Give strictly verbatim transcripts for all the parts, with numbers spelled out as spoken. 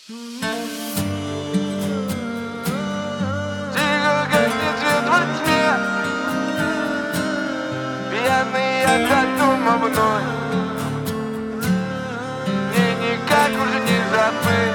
Тихо гаснет свет во тьме, пьяный от дома вновь. Мне никак уже не забыть.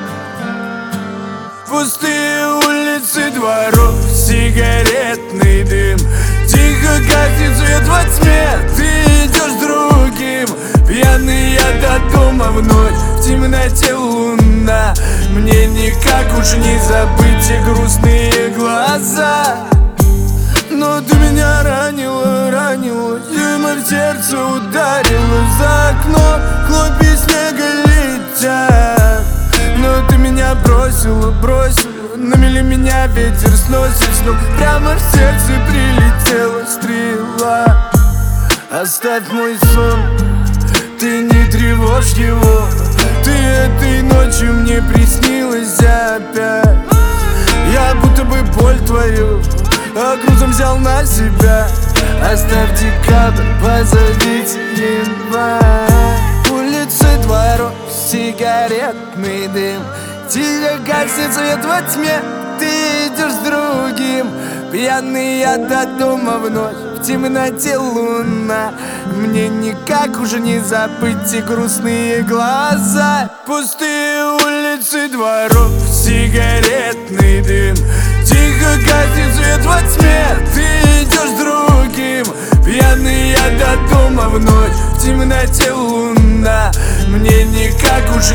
Пустые улицы дворов, сигаретный дым. Тихо гаснет свет во тьме, ты идешь с другим. Пьяный я до дома в ночь, в темноте луна. Мне никак уж не забыть те грустные глаза. Но ты меня ранила, ранила, зима в сердце ударила. За окном хлопья снега летят. Но ты меня бросила, бросила, на мели меня ветер сносит с ног. Прямо в сердце прилетела стрела. Оставь мой сон, ты не тревожь его. Ты этой ночью мне приснилась опять. Я будто бы боль твою а грузом взял на себя. Оставь декабрь, позовите январь. Улицы дворов, сигаретный дым. Тихо гаснет свет во тьме, ты идешь с другим. Пьяный я до дома в ночь, в темноте луна. Мне никак уже не забыть те грустные глаза. Пустые улицы дворов, сигаретный дым. Тихо гаснет свет во тьме, ты идешь с другим. Пьяный я до дома в ночь, в темноте луна. Мне никак уж